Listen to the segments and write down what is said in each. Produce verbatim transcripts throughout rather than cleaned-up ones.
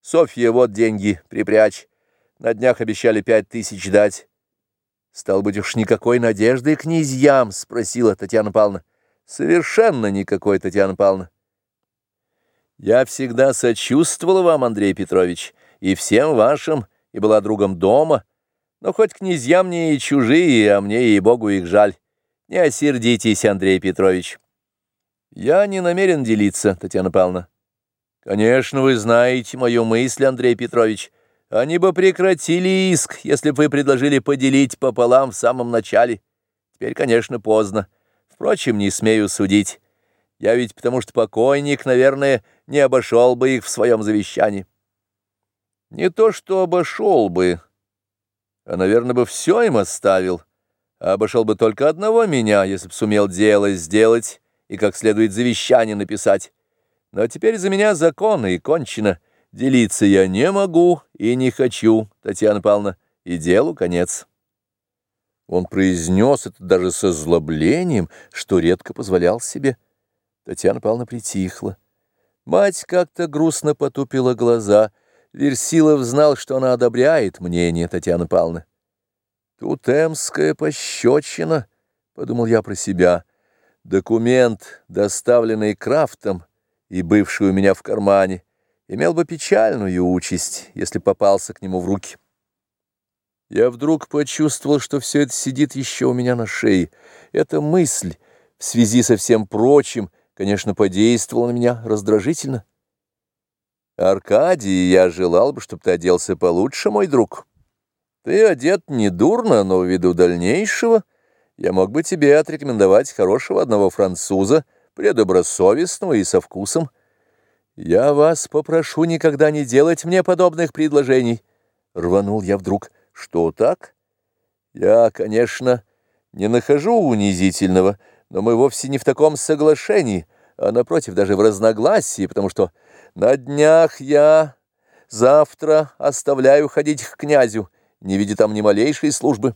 Софья, вот деньги, припрячь. На днях обещали пять тысяч дать. Стал быть, уж никакой надежды князьям, спросила Татьяна Павловна. Совершенно никакой, Татьяна Павловна. Я всегда сочувствовала вам, Андрей Петрович, и всем вашим, и была другом дома, но хоть князья мне и чужие, а мне, ей-богу, их жаль. Не осердитесь, Андрей Петрович. Я не намерен делиться, Татьяна Павловна. Конечно, вы знаете мою мысль, Андрей Петрович. Они бы прекратили иск, если бы вы предложили поделить пополам в самом начале. Теперь, конечно, поздно. Впрочем, не смею судить. Я ведь потому что покойник, наверное, не обошел бы их в своем завещании. Не то что обошел бы, а, наверное, бы все им оставил, а обошел бы только одного меня, если б сумел дело сделать и как следует завещание написать. Но теперь за меня законы и кончено. Делиться я не могу и не хочу, Татьяна Павловна, и делу конец. Он произнес это даже с озлоблением, что редко позволял себе. Татьяна Павловна притихла. Мать как-то грустно потупила глаза. Версилов знал, что она одобряет мнение Татьяны Павловны. «Тут эмская пощечина», — подумал я про себя. Документ, доставленный Крафтом и бывший у меня в кармане, имел бы печальную участь, если попался к нему в руки. Я вдруг почувствовал, что все это сидит еще у меня на шее. Эта мысль, в связи со всем прочим, конечно, подействовала на меня раздражительно. «Аркадий, я желал бы, чтобы ты оделся получше, мой друг. Ты одет недурно, но ввиду дальнейшего я мог бы тебе отрекомендовать хорошего одного француза, предобросовестного и со вкусом. Я вас попрошу никогда не делать мне подобных предложений». Рванул я вдруг. «Что так? Я, конечно, не нахожу унизительного, но мы вовсе не в таком соглашении, а, напротив, даже в разногласии, потому что на днях я завтра оставляю ходить к князю, не видя там ни малейшей службы».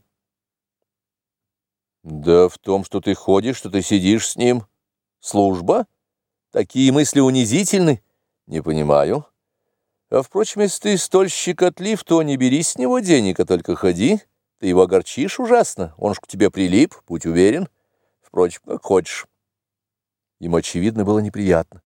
«Да в том, что ты ходишь, что ты сидишь с ним. Служба? Такие мысли унизительны? Не понимаю. А, впрочем, если ты столь щекотлив, то не бери с него денег, а только ходи. Ты его огорчишь ужасно, он ж к тебе прилип, будь уверен. Впрочем, как хочешь». Ему, очевидно, было неприятно.